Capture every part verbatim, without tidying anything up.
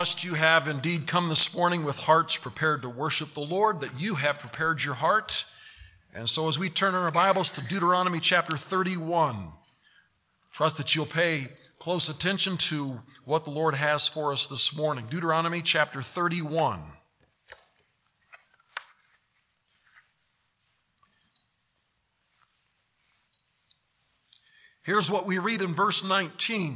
Trust you have indeed come this morning with hearts prepared to worship the Lord, that you have prepared your heart. And so as we turn our Bibles to Deuteronomy chapter thirty-one, trust that you'll pay close attention to what the Lord has for us this morning. Deuteronomy chapter thirty-one. Here's what we read in verse nineteen.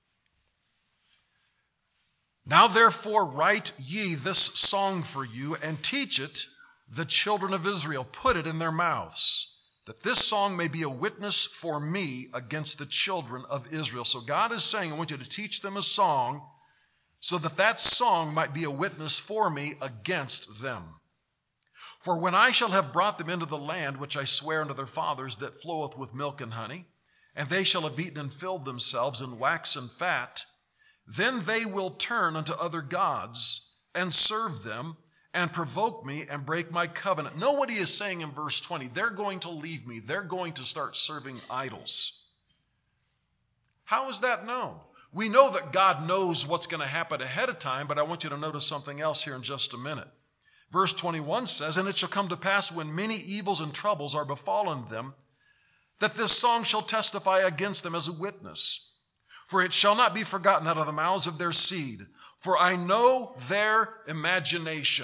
Now therefore write ye this song for you, and teach it the children of Israel. Put it in their mouths, that this song may be a witness for me against the children of Israel. So God is saying, I want you to teach them a song, so that that song might be a witness for me against them. For when I shall have brought them into the land which I swear unto their fathers, that floweth with milk and honey, and they shall have eaten and filled themselves in wax and fat, then they will turn unto other gods and serve them and provoke me and break my covenant. Know what he is saying in verse twenty. They're going to leave me. They're going to start serving idols. How is that known? We know that God knows what's going to happen ahead of time, but I want you to notice something else here in just a minute. Verse twenty-one says, And it shall come to pass when many evils and troubles are befallen them, that this song shall testify against them as a witness. For it shall not be forgotten out of the mouths of their seed. For I know their imagination.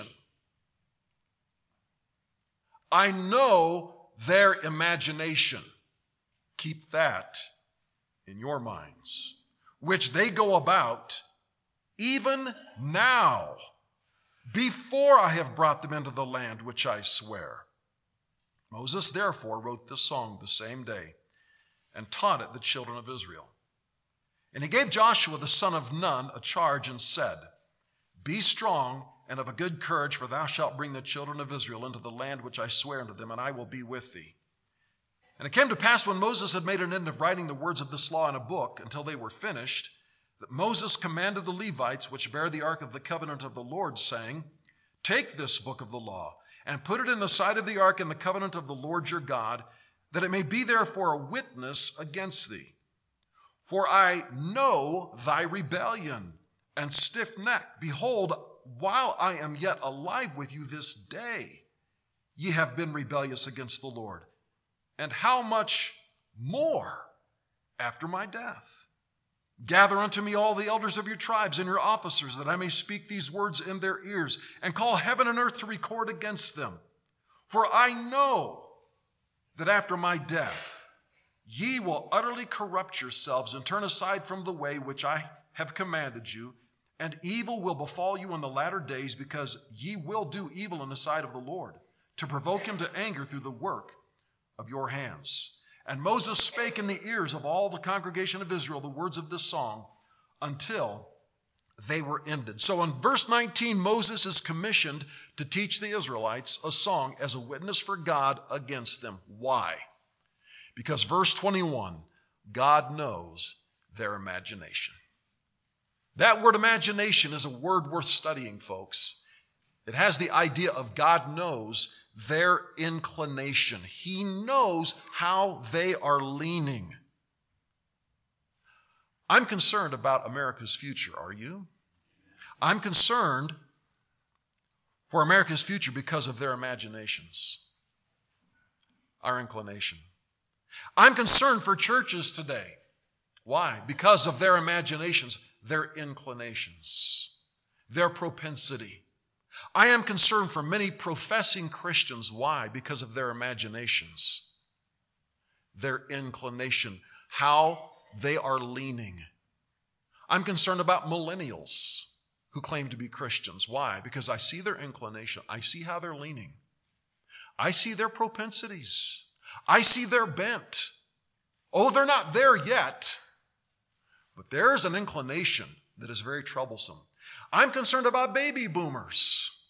I know their imagination. Keep that in your minds. Which they go about even now, before I have brought them into the land which I swear. Moses therefore wrote this song the same day, and taught it the children of Israel. And he gave Joshua the son of Nun a charge and said, Be strong and of a good courage, for thou shalt bring the children of Israel into the land which I swear unto them, and I will be with thee. And it came to pass, when Moses had made an end of writing the words of this law in a book, until they were finished, that Moses commanded the Levites, which bear the ark of the covenant of the Lord, saying, Take this book of the law, and put it in the side of the ark in the covenant of the Lord your God, that it may be there for a witness against thee. For I know thy rebellion and stiff neck. Behold, while I am yet alive with you this day, ye have been rebellious against the Lord. And how much more after my death? Gather unto me all the elders of your tribes and your officers, that I may speak these words in their ears, and call heaven and earth to record against them. For I know that after my death, ye will utterly corrupt yourselves and turn aside from the way which I have commanded you, and evil will befall you in the latter days, because ye will do evil in the sight of the Lord, to provoke him to anger through the work of your hands. And Moses spake in the ears of all the congregation of Israel the words of this song until they were ended. So in verse nineteen, Moses is commissioned to teach the Israelites a song as a witness for God against them. Why? Because verse twenty-one, God knows their imagination. That word imagination is a word worth studying, folks. It has the idea of God knows their inclination. He knows how they are leaning. I'm concerned about America's future, are you? I'm concerned for America's future because of their imaginations, our inclination. I'm concerned for churches today. Why? Because of their imaginations, their inclinations, their propensity. I am concerned for many professing Christians. Why? Because of their imaginations, their inclination, how they are leaning. I'm concerned about millennials who claim to be Christians. Why? Because I see their inclination. I see how they're leaning. I see their propensities. I see their bent. Oh, they're not there yet, but there is an inclination that is very troublesome. I'm concerned about baby boomers.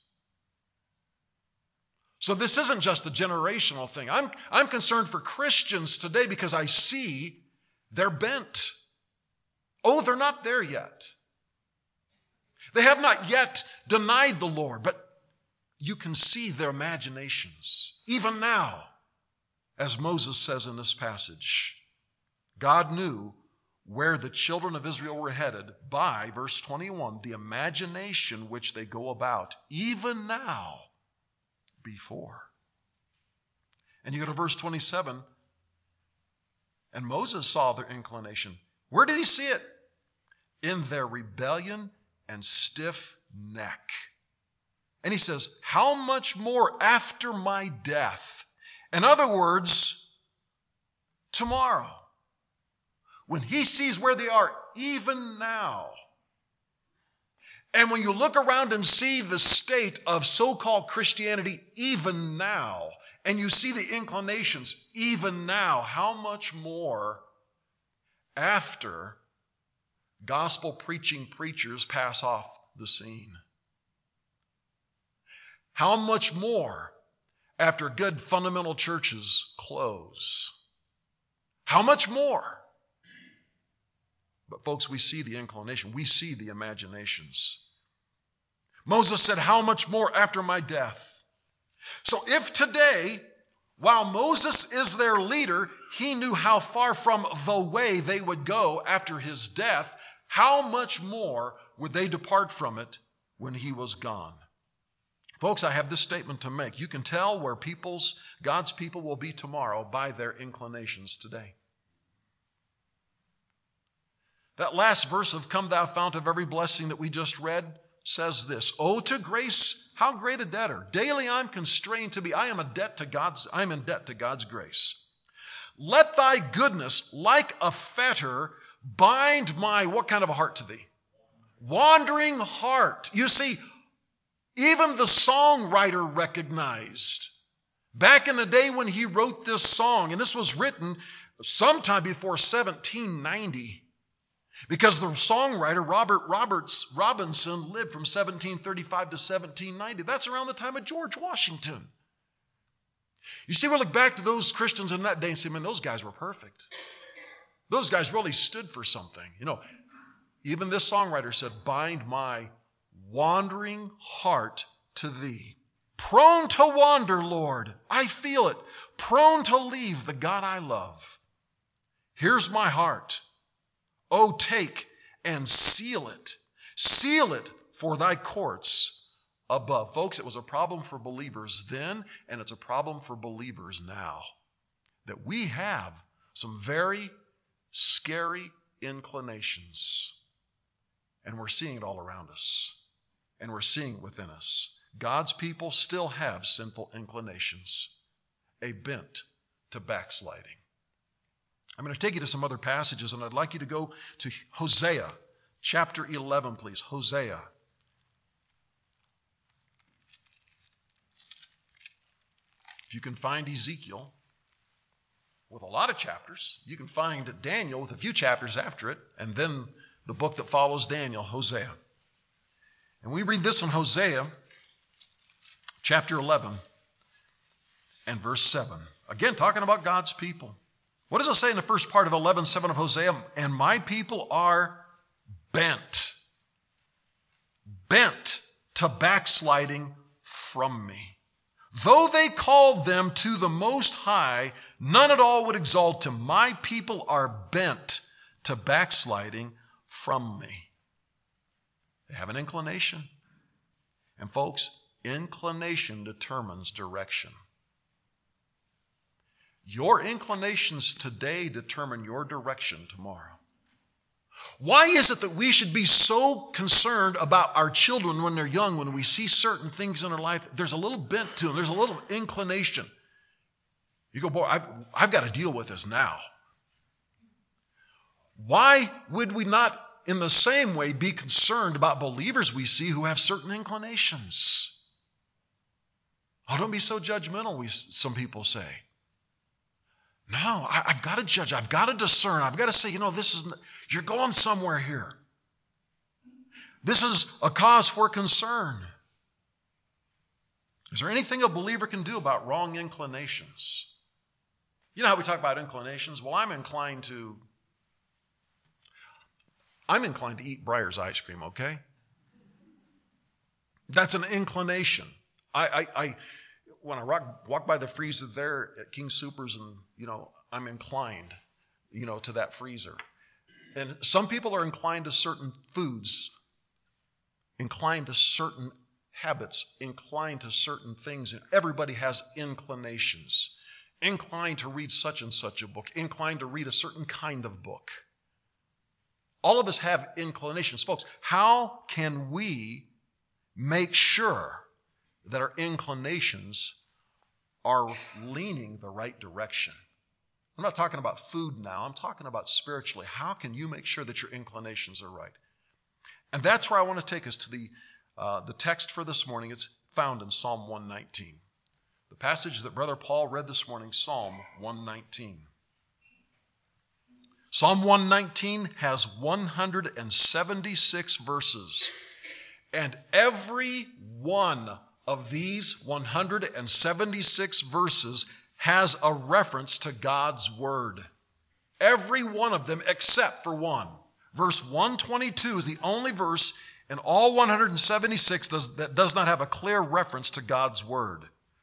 So this isn't just a generational thing. I'm, I'm concerned for Christians today because I see their bent. Oh, they're not there yet. They have not yet denied the Lord, but you can see their imaginations, even now. As Moses says in this passage, God knew where the children of Israel were headed by, verse twenty-one, the imagination which they go about, even now, before. And you go to verse twenty-seven, and Moses saw their inclination. Where did he see it? In their rebellion and stiff neck. And he says, how much more after my death? In other words, tomorrow. When he sees where they are, even now. And when you look around and see the state of so-called Christianity even now, and you see the inclinations even now, how much more after gospel preaching preachers pass off the scene? How much more after good fundamental churches close? How much more? But folks, we see the inclination. We see the imaginations. Moses said, how much more after my death? So if today, while Moses is their leader, he knew how far from the way they would go after his death, how much more would they depart from it when he was gone? Folks, I have this statement to make. You can tell where people's, God's people will be tomorrow by their inclinations today. That last verse of Come Thou Fount of Every Blessing that we just read says this, oh, to grace, how great a debtor. Daily I'm constrained to be. I am a debt to God's, I'm in debt to God's grace. Let thy goodness, like a fetter, bind my, what kind of a heart to thee? Wandering heart. You see, even the songwriter recognized back in the day when he wrote this song, and this was written sometime before seventeen ninety, because the songwriter Robert Roberts Robinson lived from seventeen thirty-five to seventeen ninety. That's around the time of George Washington. You see, we look back to those Christians in that day and say, man, those guys were perfect. Those guys really stood for something. You know, even this songwriter said, bind my wandering heart to thee. Prone to wander, Lord, I feel it. Prone to leave the God I love. Here's my heart. Oh, take and seal it. Seal it for thy courts above. Folks, it was a problem for believers then, and it's a problem for believers now. That we have some very scary inclinations. And we're seeing it all around us. And we're seeing it within us. God's people still have sinful inclinations, a bent to backsliding. I'm going to take you to some other passages, and I'd like you to go to Hosea, chapter eleven, please. Hosea. If you can find Ezekiel with a lot of chapters, you can find Daniel with a few chapters after it, and then the book that follows Daniel, Hosea. And we read this in Hosea, chapter eleven, and verse seven. Again, talking about God's people. What does it say in the first part of eleven seven of Hosea? And my people are bent, bent to backsliding from me. Though they called them to the Most High, none at all would exalt him. My people are bent to backsliding from me. They have an inclination. And folks, inclination determines direction. Your inclinations today determine your direction tomorrow. Why is it that we should be so concerned about our children when they're young, when we see certain things in their life? There's a little bent to them. There's a little inclination. You go, boy, I've, I've got to deal with this now. Why would we not, in the same way, be concerned about believers we see who have certain inclinations? Oh, don't be so judgmental, we, some people say. No, I, I've got to judge. I've got to discern. I've got to say, you know, this is, you're going somewhere here. This is a cause for concern. Is there anything a believer can do about wrong inclinations? You know how we talk about inclinations? Well, I'm inclined to, I'm inclined to eat Breyer's ice cream, okay? That's an inclination. I, I, I when I walk, walk by the freezer there at King Soopers, and, you know, I'm inclined, you know, to that freezer. And some people are inclined to certain foods, inclined to certain habits, inclined to certain things. And everybody has inclinations. Inclined to read such and such a book, inclined to read a certain kind of book. All of us have inclinations. Folks, how can we make sure that our inclinations are leaning the right direction? I'm not talking about food now. I'm talking about spiritually. How can you make sure that your inclinations are right? And that's where I want to take us to the, uh, the text for this morning. It's found in Psalm one nineteen. The passage that Brother Paul read this morning, Psalm one nineteen. Psalm one nineteen has one hundred seventy-six verses, and every one of these one hundred seventy-six verses has a reference to God's Word. Every one of them except for one. Verse one twenty-two is the only verse in all one hundred seventy-six does, that does not have a clear reference to God's Word.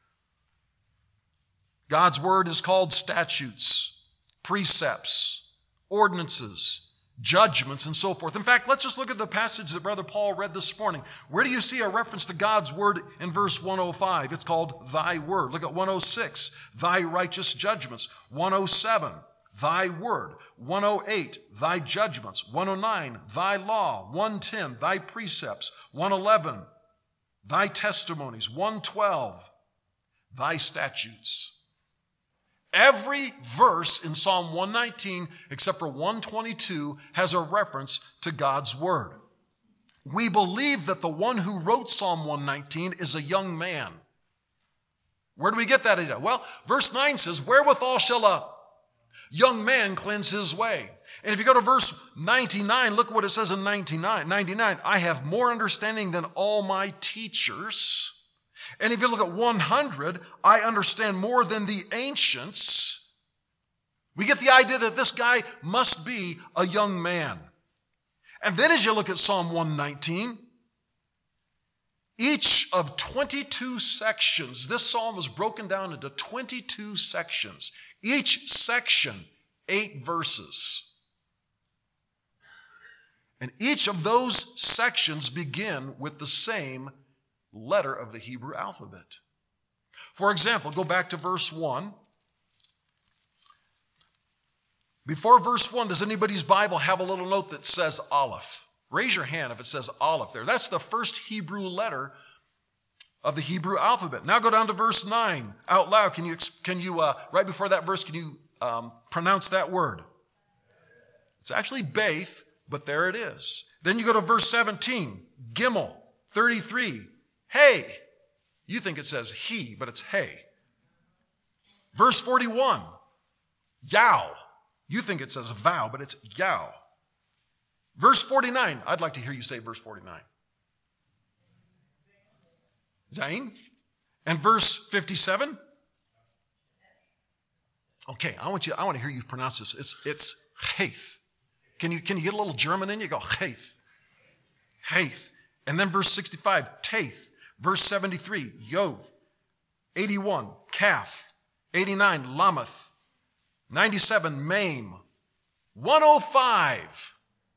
God's Word is called statutes, precepts, ordinances, judgments, and so forth. In fact, let's just look at the passage that Brother Paul read this morning. Where do you see a reference to God's Word in verse one oh five? It's called Thy Word. Look at one oh six, Thy righteous judgments. one oh seven, Thy Word. one oh eight, Thy judgments. one oh nine, Thy law. one ten, Thy precepts. one eleven, Thy testimonies. one twelve, Thy statutes. Every verse in Psalm one nineteen, except for one twenty-two, has a reference to God's Word. We believe that the one who wrote Psalm one nineteen is a young man. Where do we get that idea? Well, verse nine says, wherewithal shall a young man cleanse his way? And if you go to verse ninety-nine, look what it says in ninety-nine. ninety-nine, I have more understanding than all my teachers. And if you look at one hundred, I understand more than the ancients. We get the idea that this guy must be a young man. And then as you look at Psalm one nineteen, each of twenty-two sections, this psalm is broken down into twenty-two sections. Each section, eight verses. And each of those sections begin with the same letter of the Hebrew alphabet. For example, go back to verse one. Before verse one, does anybody's Bible have a little note that says Aleph? Raise your hand if it says Aleph there. That's the first Hebrew letter of the Hebrew alphabet. Now go down to verse nine. Out loud, can you, can you uh, right before that verse, can you um, pronounce that word? It's actually Baith, but there it is. Then you go to verse seventeen. Gimel, thirty-three. Hey. You think it says he, but it's hey. Verse forty-one. Yow. You think it says vow, but it's yow. Verse forty-nine. I'd like to hear you say verse forty-nine. Zain. And verse fifty-seven. Okay, I want you, I want to hear you pronounce this. It's, it's Haith. Can you, can you get a little German in you? Go Haith. Haith. And then verse sixty-five, Taith. Verse seventy-three, Yod. eighty-one, Kaf. eighty-nine, Lameth. ninety-seven, Maim. one oh five,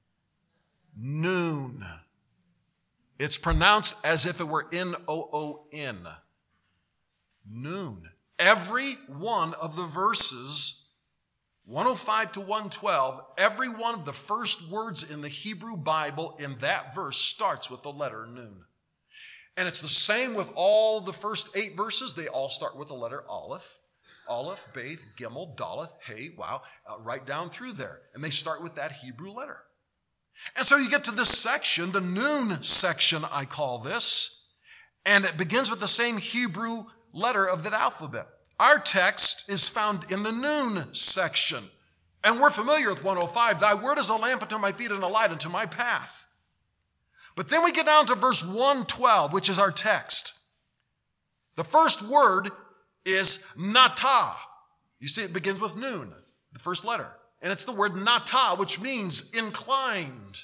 Noon. It's pronounced as if it were N O O N. Noon. Every one of the verses, one oh five to one twelve, every one of the first words in the Hebrew Bible in that verse starts with the letter Noon. And it's the same with all the first eight verses. They all start with the letter Aleph. Aleph, Baith, Gimel, Daleth, Hey, wow, uh, right down through there. And they start with that Hebrew letter. And so you get to this section, the Noon section, I call this, and it begins with the same Hebrew letter of that alphabet. Our text is found in the Noon section. And we're familiar with one oh five. Thy word is a lamp unto my feet and a light unto my path. But then we get down to verse one twelve, which is our text. The first word is Natah. You see, it begins with Noon, the first letter. And it's the word Natah, which means inclined.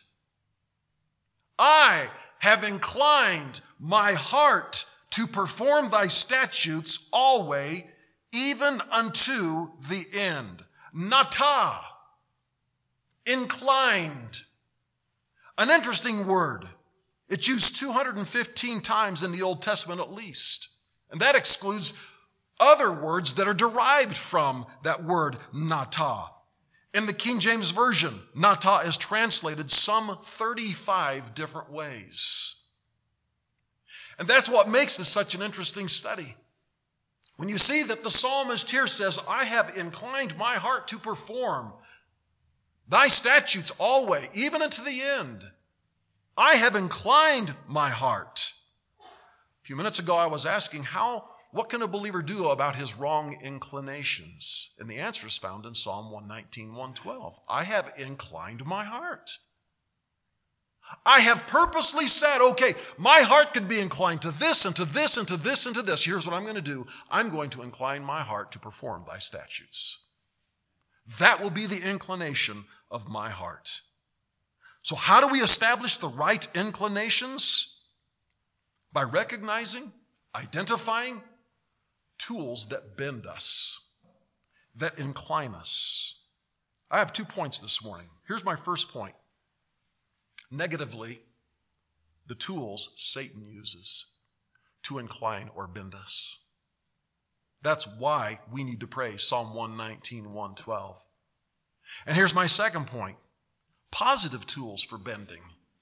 I have inclined my heart to perform thy statutes always, even unto the end. Natah. Inclined. An interesting word. It's used two hundred fifteen times in the Old Testament at least. And that excludes other words that are derived from that word nata. In the King James Version, nata is translated some thirty-five different ways. And that's what makes this such an interesting study. When you see that the psalmist here says, I have inclined my heart to perform thy statutes always, even unto the end. I have inclined my heart. A few minutes ago, I was asking, how, what can a believer do about his wrong inclinations? And the answer is found in Psalm one nineteen, one twelve. I have inclined my heart. I have purposely said, okay, my heart could be inclined to this and to this and to this and to this. Here's what I'm going to do. I'm going to incline my heart to perform thy statutes. That will be the inclination of my heart. So how do we establish the right inclinations? By recognizing, identifying tools that bend us, that incline us. I have two points this morning. Here's my first point. Negatively, the tools Satan uses to incline or bend us. That's why we need to pray Psalm one nineteen, one twelve. And here's my second point. Positive tools for bending.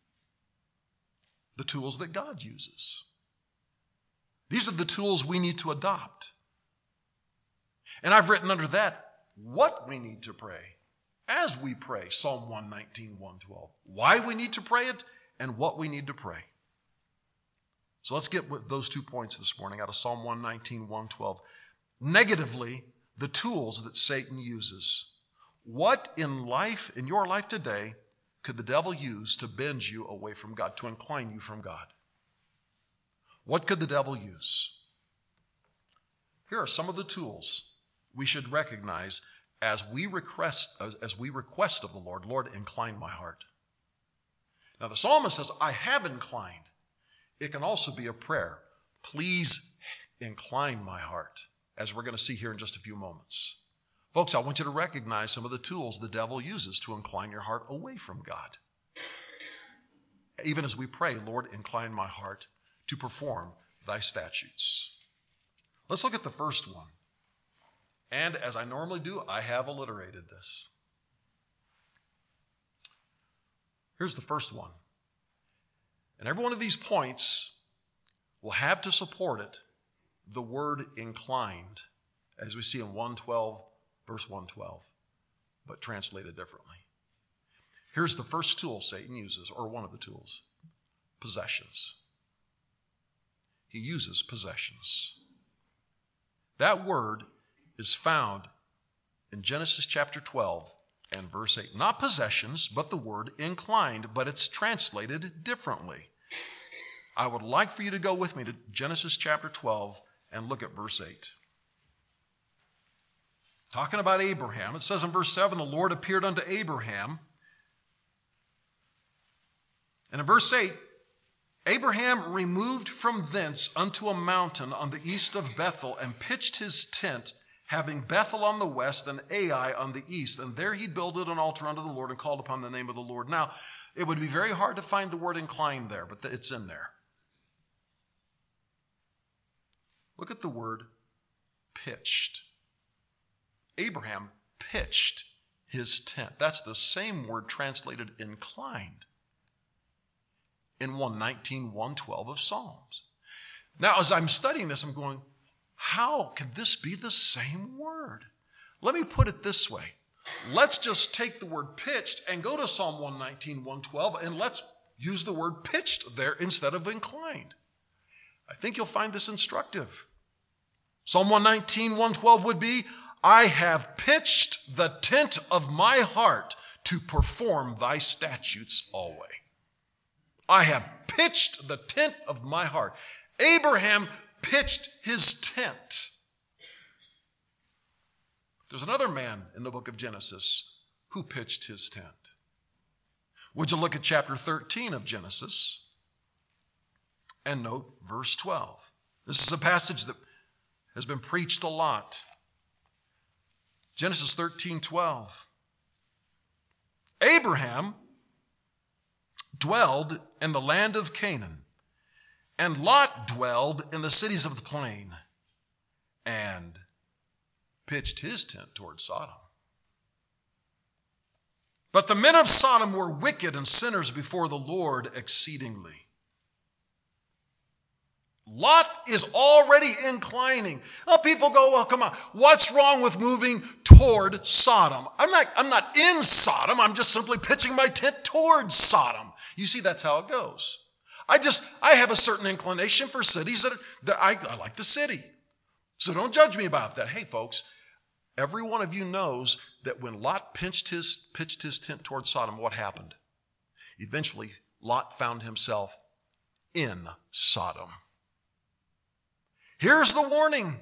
The tools that God uses. These are the tools we need to adopt. And I've written under that what we need to pray as we pray Psalm one nineteen, one twelve. Why we need to pray it and what we need to pray. So let's get with those two points this morning out of Psalm one nineteen, one twelve. Negatively, the tools that Satan uses. What in life, in your life today, could the devil use to bend you away from God, to incline you from God? What could the devil use? Here are some of the tools we should recognize as we request, as, as we request of the Lord, Lord, incline my heart. Now the psalmist says, I have inclined. It can also be a prayer. Please incline my heart, as we're going to see here in just a few moments. Folks, I want you to recognize some of the tools the devil uses to incline your heart away from God. Even as we pray, Lord, incline my heart to perform thy statutes. Let's look at the first one. And as I normally do, I have alliterated this. Here's the first one. And every one of these points will have to support it the word inclined, as we see in one twelve, verse one twelve, but translated differently. Here's the first tool Satan uses, or one of the tools, possessions. He uses possessions. That word is found in Genesis chapter twelve and verse eight. Not possessions, but the word inclined, but it's translated differently. I would like for you to go with me to Genesis chapter twelve and look at verse eight. Talking about Abraham, it says in verse seven, the Lord appeared unto Abraham. And in verse eight, Abraham removed from thence unto a mountain on the east of Bethel and pitched his tent, having Bethel on the west and Ai on the east. And there he builded an altar unto the Lord and called upon the name of the Lord. Now, it would be very hard to find the word inclined there, but it's in there. Look at the word pitched. Abraham pitched his tent. That's the same word translated inclined in one nineteen, one twelve of Psalms. Now, as I'm studying this, I'm going, how could this be the same word? Let me put it this way. Let's just take the word pitched and go to Psalm one nineteen, one twelve, and let's use the word pitched there instead of inclined. I think you'll find this instructive. Psalm one nineteen, one twelve would be, I have pitched the tent of my heart to perform thy statutes always. I have pitched the tent of my heart. Abraham pitched his tent. There's another man in the book of Genesis who pitched his tent. Would you look at chapter thirteen of Genesis and note verse twelve. This is a passage that has been preached a lot. Genesis thirteen, twelve. Abraham dwelled in the land of Canaan, and Lot dwelled in the cities of the plain, and pitched his tent toward Sodom. But the men of Sodom were wicked and sinners before the Lord exceedingly. Lot is already inclining. Well, people go, well, come on, what's wrong with moving toward Sodom? I'm not, I'm not in Sodom. I'm just simply pitching my tent towards Sodom. You see, that's how it goes. I just, I have a certain inclination for cities that, that I, I like the city. So don't judge me about that. Hey, folks, every one of you knows that when Lot pitched his, pitched his tent towards Sodom, what happened? Eventually, Lot found himself in Sodom. Here's the warning.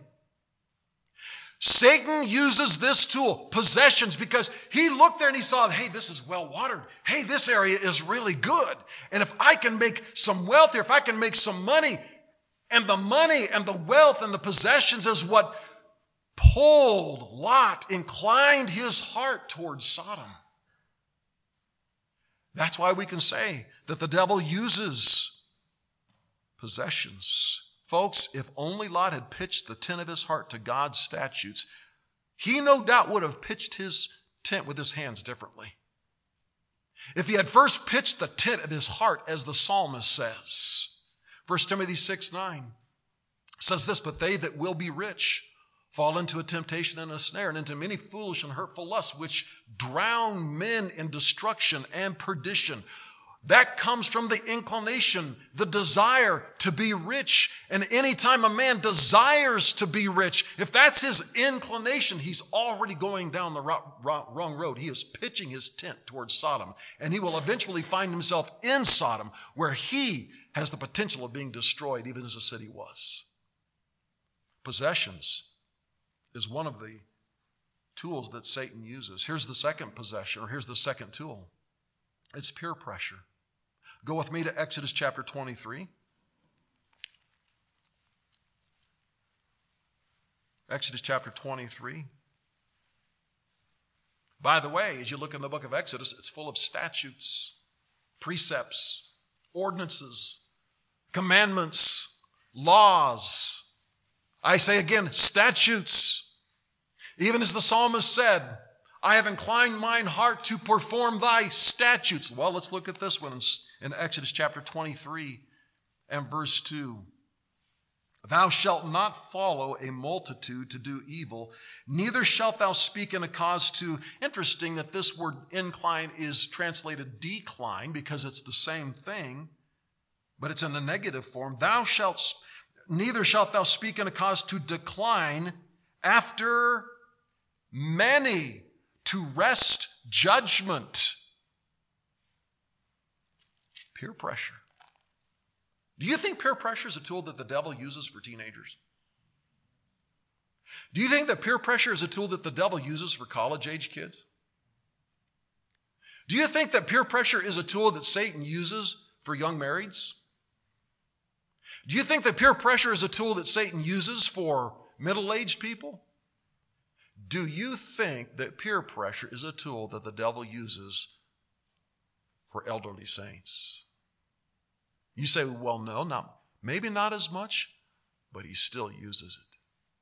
Satan uses this tool, possessions, because he looked there and he saw, hey, this is well watered. Hey, this area is really good. And if I can make some wealth here, if I can make some money, and the money and the wealth and the possessions is what pulled Lot, inclined his heart towards Sodom. That's why we can say that the devil uses possessions. Folks, if only Lot had pitched the tent of his heart to God's statutes, he no doubt would have pitched his tent with his hands differently. If he had first pitched the tent of his heart, as the psalmist says, First Timothy six nine says this, but they that will be rich fall into a temptation and a snare, and into many foolish and hurtful lusts, which drown men in destruction and perdition. That comes from the inclination, the desire to be rich. And anytime a man desires to be rich, if that's his inclination, he's already going down the wrong road. He is pitching his tent towards Sodom, and he will eventually find himself in Sodom, where he has the potential of being destroyed, even as the city was. Possessions is one of the tools that Satan uses. Here's the second possession, or here's the second tool. It's peer pressure. Go with me to Exodus chapter twenty-three. Exodus chapter twenty-three. By the way, as you look in the book of Exodus, it's full of statutes, precepts, ordinances, commandments, laws. I say again, statutes. Even as the psalmist said, I have inclined mine heart to perform thy statutes. Well, let's look at this one in Exodus chapter twenty-three and verse two. Thou shalt not follow a multitude to do evil, neither shalt thou speak in a cause to. Interesting that this word incline is translated decline, because it's the same thing, but it's in a negative form. Thou shalt, neither shalt thou speak in a cause to decline after many, to wrest judgment. Peer pressure. Do you think peer pressure is a tool that the devil uses for teenagers? Do you think that peer pressure is a tool that the devil uses for college-age kids? Do you think that peer pressure is a tool that Satan uses for young marrieds? Do you think that peer pressure is a tool that Satan uses for middle-aged people? Do you think that peer pressure is a tool that the devil uses for elderly saints? You say, well, no, not, maybe not as much, but he still uses it.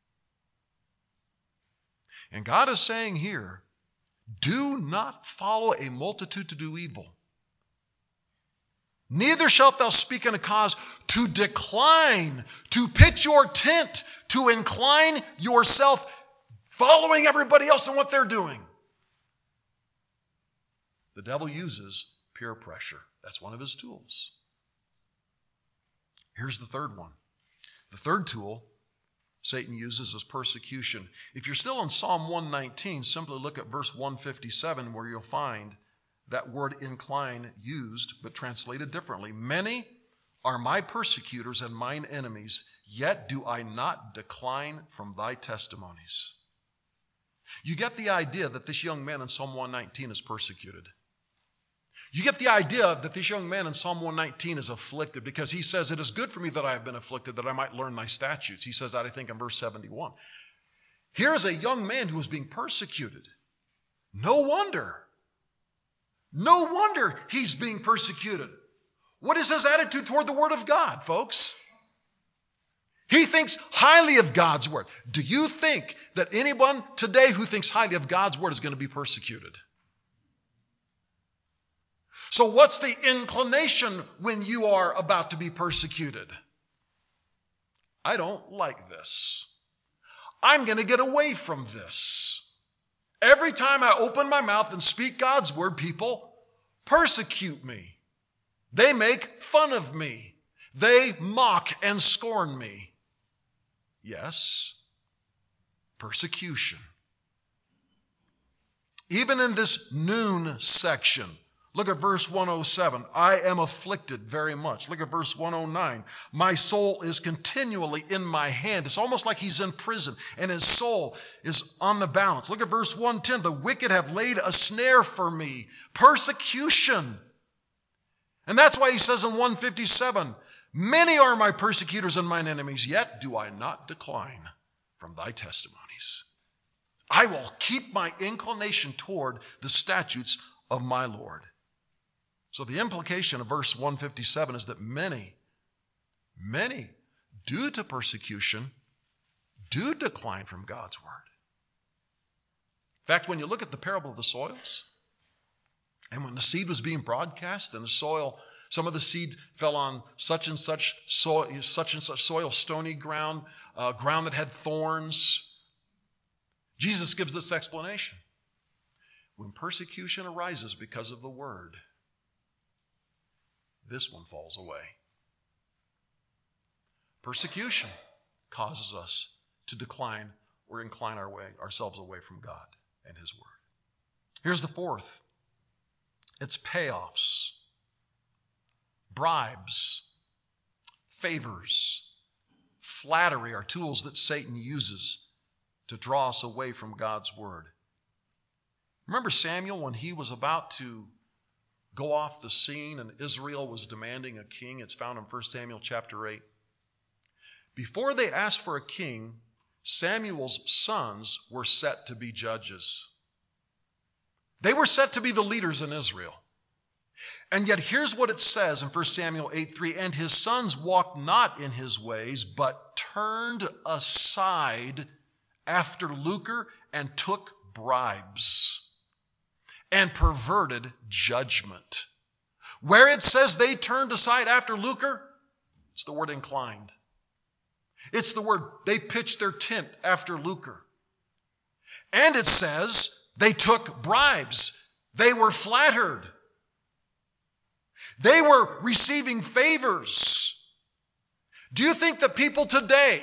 And God is saying here, do not follow a multitude to do evil. Neither shalt thou speak in a cause to decline, to pitch your tent, to incline yourself, following everybody else and what they're doing. The devil uses peer pressure. That's one of his tools. Here's the third one. The third tool Satan uses is persecution. If you're still in Psalm one nineteen, simply look at verse one fifty-seven, where you'll find that word incline used, but translated differently. Many are my persecutors and mine enemies, yet do I not decline from thy testimonies. You get the idea that this young man in Psalm one nineteen is persecuted. You get the idea that this young man in Psalm one nineteen is afflicted, because he says, it is good for me that I have been afflicted, that I might learn thy statutes. He says that, I think, in verse seventy-one. Here is a young man who is being persecuted. No wonder. No wonder he's being persecuted. What is his attitude toward the Word of God, folks? He thinks highly of God's Word. Do you think that anyone today who thinks highly of God's Word is going to be persecuted? So what's the inclination when you are about to be persecuted? I don't like this. I'm going to get away from this. Every time I open my mouth and speak God's Word, people persecute me. They make fun of me. They mock and scorn me. Yes, persecution. Even in this noon section, look at verse one oh seven. I am afflicted very much. Look at verse one oh nine. My soul is continually in my hand. It's almost like he's in prison and his soul is on the balance. Look at verse one ten. The wicked have laid a snare for me. Persecution. And that's why he says in one fifty-seven, many are my persecutors and mine enemies, yet do I not decline from thy testimonies. I will keep my inclination toward the statutes of my Lord. So the implication of verse one fifty-seven is that many, many, due to persecution, do decline from God's word. In fact, when you look at the parable of the soils, and when the seed was being broadcast, and the soil, some of the seed fell on such and such soil, such and such soil, stony ground, uh, ground that had thorns. Jesus gives this explanation. When persecution arises because of the word, this one falls away. Persecution causes us to decline or incline our way, ourselves away from God and his word. Here's the fourth. It's payoffs, bribes, favors, flattery are tools that Satan uses to draw us away from God's word. Remember Samuel when he was about to go off the scene and Israel was demanding a king? It's found in First Samuel chapter eight. Before they asked for a king, Samuel's sons were set to be judges. They were set to be the leaders in Israel. And yet here's what it says in First Samuel eight three, and his sons walked not in his ways, but turned aside after lucre and took bribes and perverted judgment. Where it says they turned aside after lucre, it's the word inclined. It's the word they pitched their tent after lucre. And it says they took bribes. They were flattered. They were receiving favors. Do you think that people today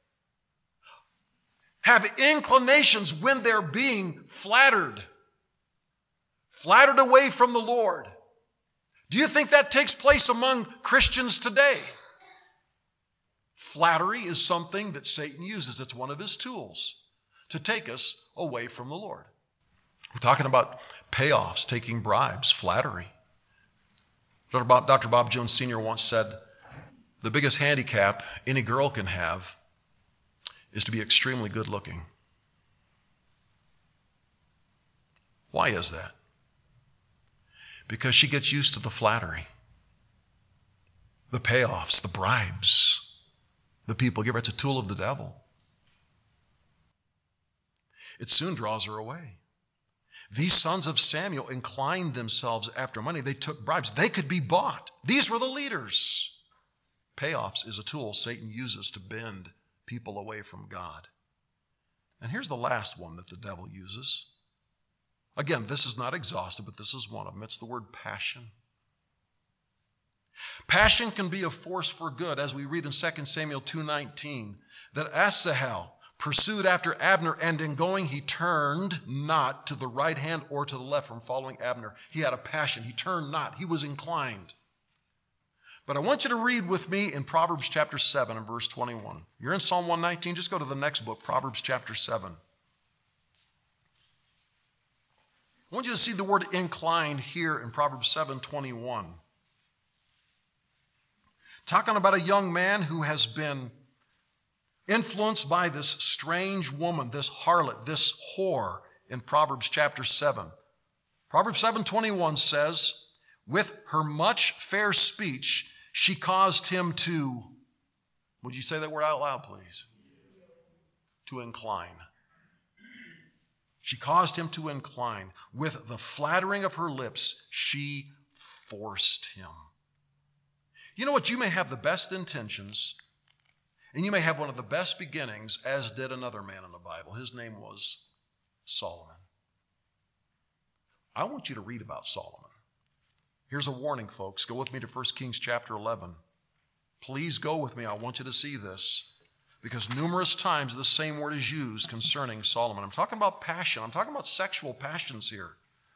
have inclinations when they're being flattered? Flattered away from the Lord? Do you think that takes place among Christians today? Flattery is something that Satan uses. It's one of his tools to take us away from the Lord. We're talking about payoffs, taking bribes, flattery. Doctor Bob, Doctor Bob Jones Senior once said, the biggest handicap any girl can have is to be extremely good looking. Why is that? Because she gets used to the flattery, the payoffs, the bribes, the people give her. It's a tool of the devil. It soon draws her away. These sons of Samuel inclined themselves after money. They took bribes. They could be bought. These were the leaders. Payoffs is a tool Satan uses to bend people away from God. And here's the last one that the devil uses. Again, this is not exhaustive, but this is one of them. It's the word passion. Passion can be a force for good, as we read in Second Samuel two nineteen, that Asahel pursued after Abner, and in going he turned not to the right hand or to the left from following Abner. He had a passion. He turned not. He was inclined. But I want you to read with me in Proverbs chapter seven and verse twenty-one. You're in Psalm one nineteen. Just go to the next book, Proverbs chapter seven. I want you to see the word inclined here in Proverbs seven twenty-one. Talking about a young man who has been influenced by this strange woman, this harlot, this whore in Proverbs chapter seven. Proverbs seven twenty-one says, with her much fair speech, she caused him to, would you say that word out loud, please? To incline. She caused him to incline. With the flattering of her lips, she forced him. You know what? You may have the best intentions, and you may have one of the best beginnings, as did another man in the Bible. His name was Solomon. I want you to read about Solomon. Here's a warning, folks. Go with me to First Kings chapter eleven. Please go with me. I want you to see this, because numerous times the same word is used concerning Solomon. I'm talking about passion. I'm talking about sexual passions here.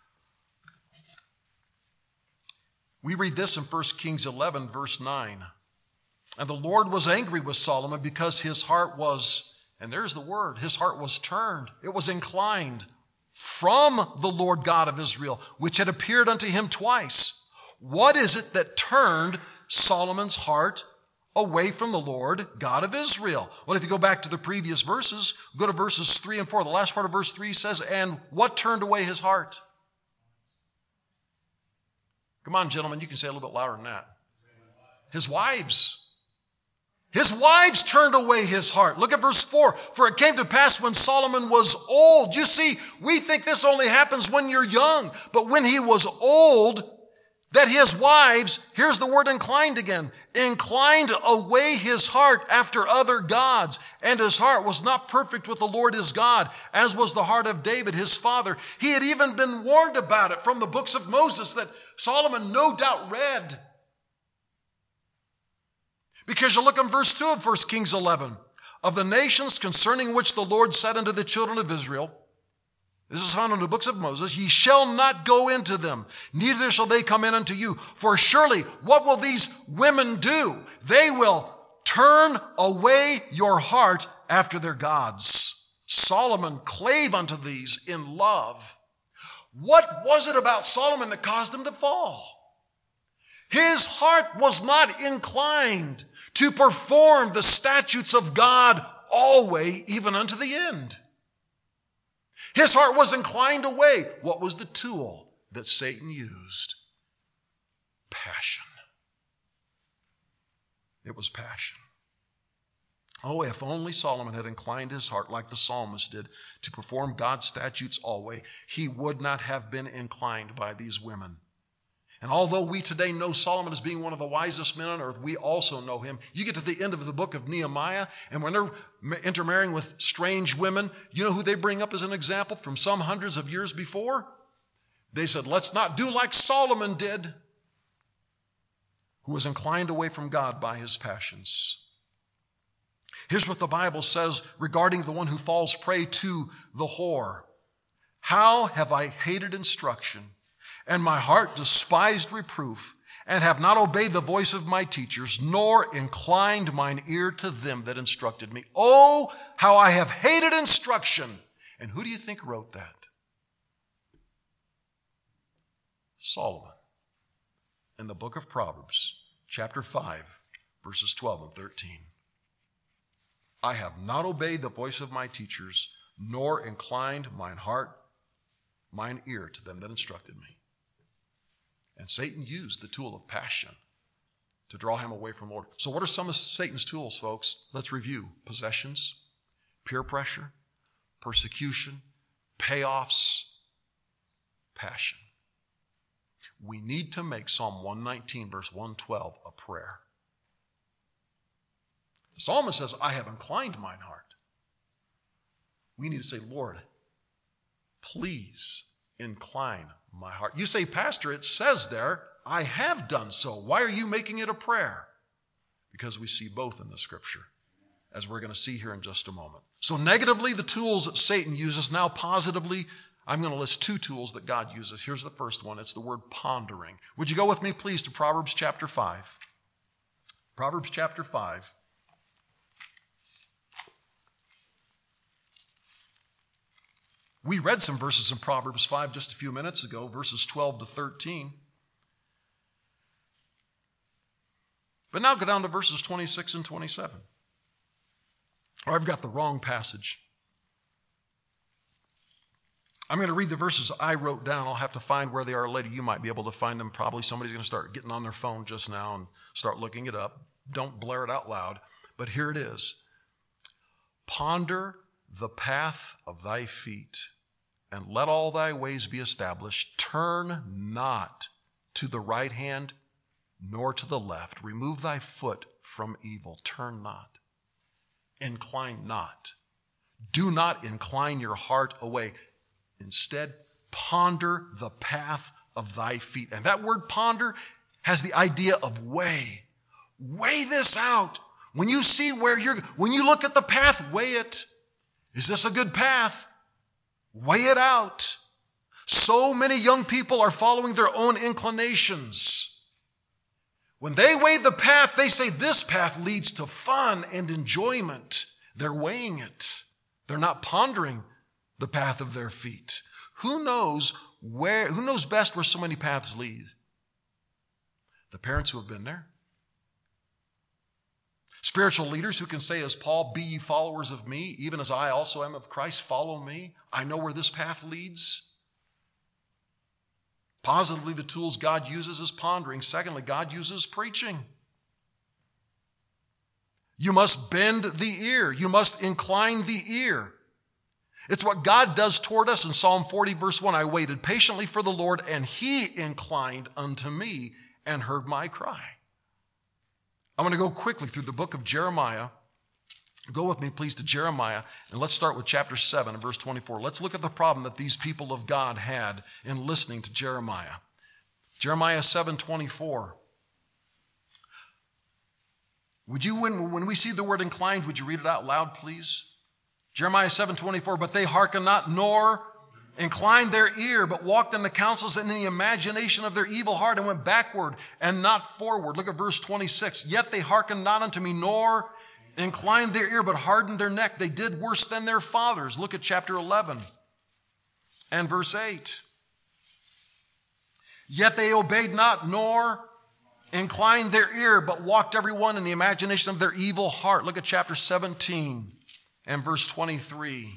We read this in First Kings eleven, verse nine. And the Lord was angry with Solomon because his heart was, and there's the word, his heart was turned. It was inclined from the Lord God of Israel, which had appeared unto him twice. What is it that turned Solomon's heart away from the Lord God of Israel? Well, if you go back to the previous verses, go to verses three and four. The last part of verse three says, and what turned away his heart? Come on, gentlemen, you can say a little bit louder than that. His wives. His wives turned away his heart. Look at verse four. For it came to pass when Solomon was old. You see, we think this only happens when you're young. But when he was old, that his wives, here's the word inclined again, inclined away his heart after other gods. And his heart was not perfect with the Lord his God, as was the heart of David, his father. He had even been warned about it from the books of Moses that Solomon no doubt read. Because you look in verse two of First Kings eleven. Of the nations concerning which the Lord said unto the children of Israel, this is found in the books of Moses, ye shall not go into them, neither shall they come in unto you. For surely, what will these women do? They will turn away your heart after their gods. Solomon clave unto these in love. What was it about Solomon that caused him to fall? His heart was not inclined to perform the statutes of God always, even unto the end. His heart was inclined away. What was the tool that Satan used? Passion. It was passion. Oh, if only Solomon had inclined his heart like the psalmist did to perform God's statutes always, he would not have been inclined by these women. And although we today know Solomon as being one of the wisest men on earth, we also know him. You get to the end of the book of Nehemiah, and when they're intermarrying with strange women, you know who they bring up as an example from some hundreds of years before? They said, let's not do like Solomon did, who was inclined away from God by his passions. Here's what the Bible says regarding the one who falls prey to the whore. How have I hated instruction, and my heart despised reproof, and have not obeyed the voice of my teachers, nor inclined mine ear to them that instructed me. Oh, how I have hated instruction. And who do you think wrote that? Solomon. In the book of Proverbs, chapter five, verses twelve and thirteen. I have not obeyed the voice of my teachers, nor inclined mine heart, mine ear to them that instructed me. And Satan used the tool of passion to draw him away from the Lord. So what are some of Satan's tools, folks? Let's review. Possessions, peer pressure, persecution, payoffs, passion. We need to make Psalm one nineteen, verse one twelve, a prayer. The psalmist says, I have inclined mine heart. We need to say, Lord, please incline my heart. You say, Pastor, it says there, I have done so. Why are you making it a prayer? Because we see both in the scripture, as we're going to see here in just a moment. So negatively, the tools that Satan uses. Now positively, I'm going to list two tools that God uses. Here's the first one. It's the word pondering. Would you go with me, please, to Proverbs chapter five? Proverbs chapter five. We read some verses in Proverbs five just a few minutes ago, verses twelve to thirteen. But now go down to verses twenty-six and twenty-seven. Or I've got the wrong passage. I'm going to read the verses I wrote down. I'll have to find where they are later. You might be able to find them. Probably somebody's going to start getting on their phone just now and start looking it up. Don't blare it out loud. But here it is. Ponder the path of thy feet, and let all thy ways be established. Turn not to the right hand, nor to the left. Remove thy foot from evil. Turn not. Incline not. Do not incline your heart away. Instead, ponder the path of thy feet. And that word ponder has the idea of weigh. Weigh this out. When you see where you're, when you look at the path, weigh it. Is this a good path? Weigh it out. So many young people are following their own inclinations. When they weigh the path, they say this path leads to fun and enjoyment. They're weighing it. They're not pondering the path of their feet. Who knows where, who knows best where so many paths lead? The parents who have been there. Spiritual leaders who can say, as Paul, be ye followers of me, even as I also am of Christ, follow me. I know where this path leads. Positively, the tools God uses is pondering. Secondly, God uses preaching. You must bend the ear. You must incline the ear. It's what God does toward us in Psalm forty, verse one. I waited patiently for the Lord, and he inclined unto me and heard my cry. I'm going to go quickly through the book of Jeremiah. Go with me, please, to Jeremiah, and let's start with chapter seven and verse twenty-four. Let's look at the problem that these people of God had in listening to Jeremiah. Jeremiah seven twenty-four. Would you, when, when we see the word inclined, would you read it out loud, please? Jeremiah seven twenty-four, but they hearkened not, nor inclined their ear, but walked in the counsels and in the imagination of their evil heart, and went backward and not forward. Look at verse twenty-six. Yet they hearkened not unto me, nor inclined their ear, but hardened their neck. They did worse than their fathers. Look at chapter eleven and verse eight. Yet they obeyed not, nor inclined their ear, but walked every one in the imagination of their evil heart. Look at chapter seventeen and verse twenty-three.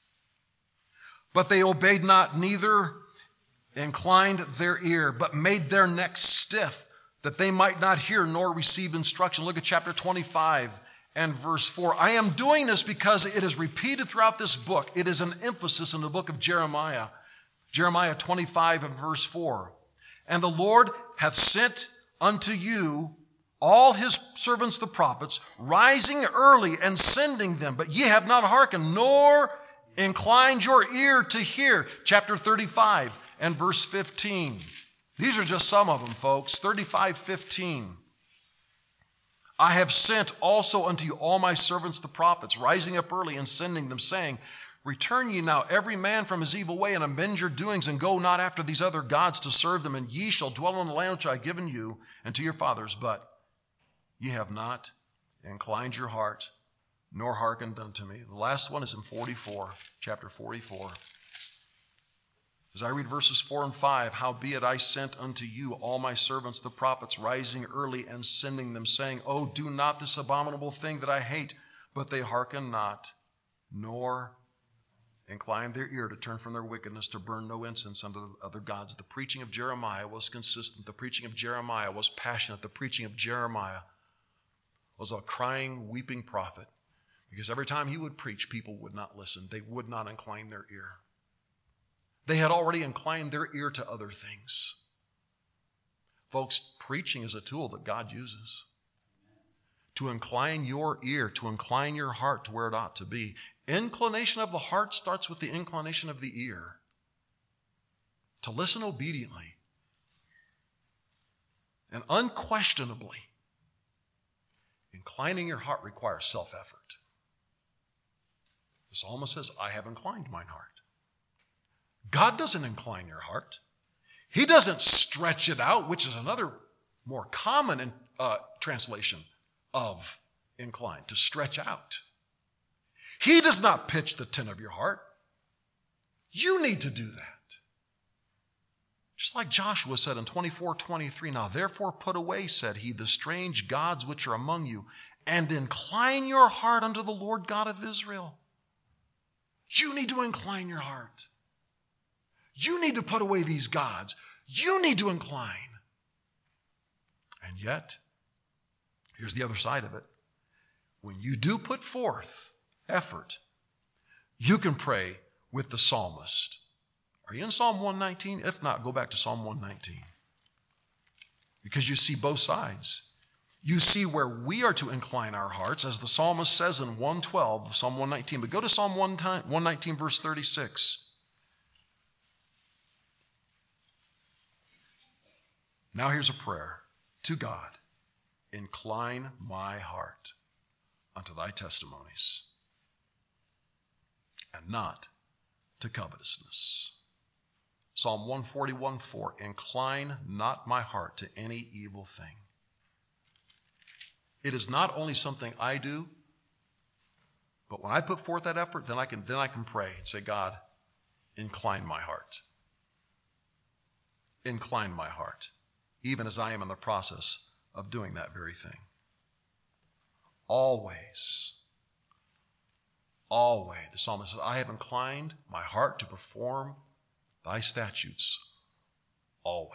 But they obeyed not, neither inclined their ear, but made their necks stiff, that they might not hear nor receive instruction. Look at chapter twenty-five and verse four. I am doing this because it is repeated throughout this book. It is an emphasis in the book of Jeremiah. Jeremiah twenty-five and verse four. And the Lord hath sent unto you all his servants the prophets, rising early and sending them, but ye have not hearkened, nor inclined your ear to hear. Chapter thirty-five and verse fifteen. These are just some of them, folks. thirty-five fifteen. I have sent also unto you all my servants the prophets, rising up early and sending them, saying, return ye now every man from his evil way, and amend your doings, and go not after these other gods to serve them, and ye shall dwell in the land which I have given you and to your fathers. But ye have not inclined your heart, nor hearkened unto me. The last one is in forty-four, chapter forty-four. As I read verses four and five, howbeit I sent unto you all my servants the prophets, rising early and sending them, saying, oh, do not this abominable thing that I hate. But they hearken not, nor incline their ear to turn from their wickedness, to burn no incense unto other gods. The preaching of Jeremiah was consistent. The preaching of Jeremiah was passionate. The preaching of Jeremiah was a crying, weeping prophet. Because every time he would preach, people would not listen. They would not incline their ear. They had already inclined their ear to other things. Folks, preaching is a tool that God uses to incline your ear, to incline your heart to where it ought to be. Inclination of the heart starts with the inclination of the ear. To listen obediently. And unquestionably, inclining your heart requires self-effort. The psalmist says, I have inclined mine heart. God doesn't incline your heart. He doesn't stretch it out, which is another more common uh, translation of incline, to stretch out. He does not pitch the tent of your heart. You need to do that. Just like Joshua said in twenty-four twenty-three, now therefore put away, said he, the strange gods which are among you, and incline your heart unto the Lord God of Israel. You need to incline your heart. You need to put away these gods. You need to incline. And yet, here's the other side of it. When you do put forth effort, you can pray with the psalmist. Are you in Psalm one nineteen? If not, go back to Psalm one nineteen. Because you see both sides. You see where we are to incline our hearts, as the psalmist says in one twelve of Psalm one nineteen. But go to Psalm one nineteen, verse thirty-six. Now here's a prayer to God. Incline my heart unto thy testimonies, and not to covetousness. Psalm one forty-one, four. Incline not my heart to any evil thing. It is not only something I do, but when I put forth that effort, then I can then I can pray and say, God, incline my heart. Incline my heart, even as I am in the process of doing that very thing. Always, always, the psalmist says, I have inclined my heart to perform thy statutes always.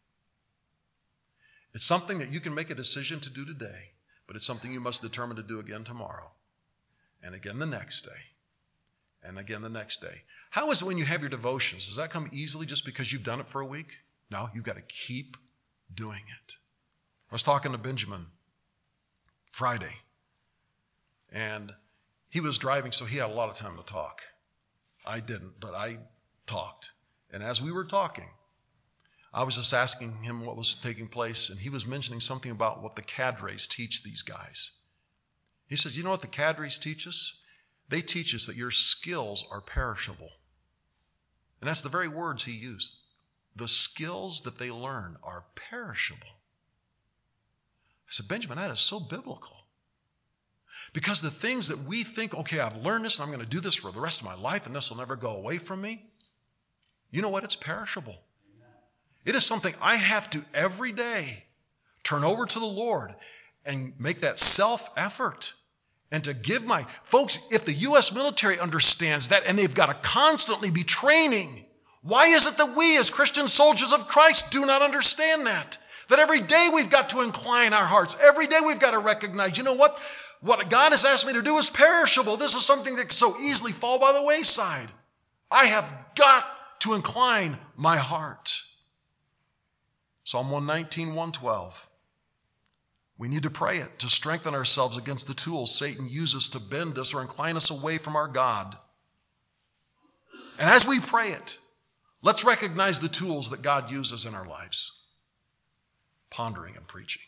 It's something that you can make a decision to do today, but it's something you must determine to do again tomorrow, and again the next day, and again the next day. How is it when you have your devotions? Does that come easily just because you've done it for a week? No, you've got to keep doing it. I was talking to Benjamin Friday, and he was driving, so he had a lot of time to talk. I didn't, but I talked. And as we were talking, I was just asking him what was taking place, and he was mentioning something about what the cadres teach these guys. He says, you know what the cadres teach us? They teach us that your skills are perishable. And that's the very words he used. The skills that they learn are perishable. I said, Benjamin, that is so biblical. Because the things that we think, okay, I've learned this and I'm going to do this for the rest of my life and this will never go away from me. You know what? It's perishable. It is something I have to every day turn over to the Lord and make that self-effort and to give my... Folks, if the U S military understands that and they've got to constantly be training, why is it that we as Christian soldiers of Christ do not understand that? That every day we've got to incline our hearts. Every day we've got to recognize, you know what? What God has asked me to do is perishable. This is something that can so easily fall by the wayside. I have got to incline my heart. Psalm one nineteen, one twelve. We need to pray it to strengthen ourselves against the tools Satan uses to bend us or incline us away from our God. And as we pray it, let's recognize the tools that God uses in our lives. Pondering and preaching.